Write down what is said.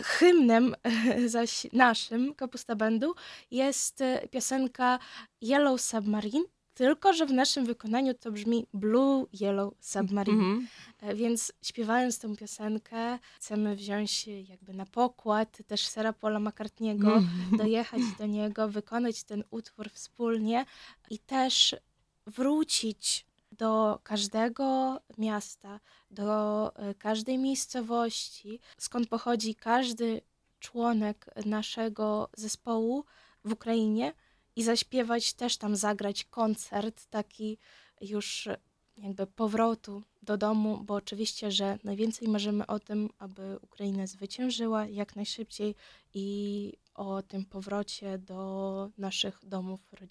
Hymnem zaś naszym Kapusta Bandu jest piosenka Yellow Submarine, tylko że w naszym wykonaniu to brzmi Blue Yellow Submarine. Mhm. Więc śpiewając tę piosenkę chcemy wziąć się jakby na pokład też Sira Paula McCartney'ego, dojechać do niego, wykonać ten utwór wspólnie i też wrócić do każdego miasta, do każdej miejscowości, skąd pochodzi każdy członek naszego zespołu w Ukrainie i zaśpiewać też tam, zagrać koncert taki już jakby powrotu do domu, bo oczywiście, że najwięcej marzymy o tym, aby Ukraina zwyciężyła jak najszybciej i o tym powrocie do naszych domów rodzinnych.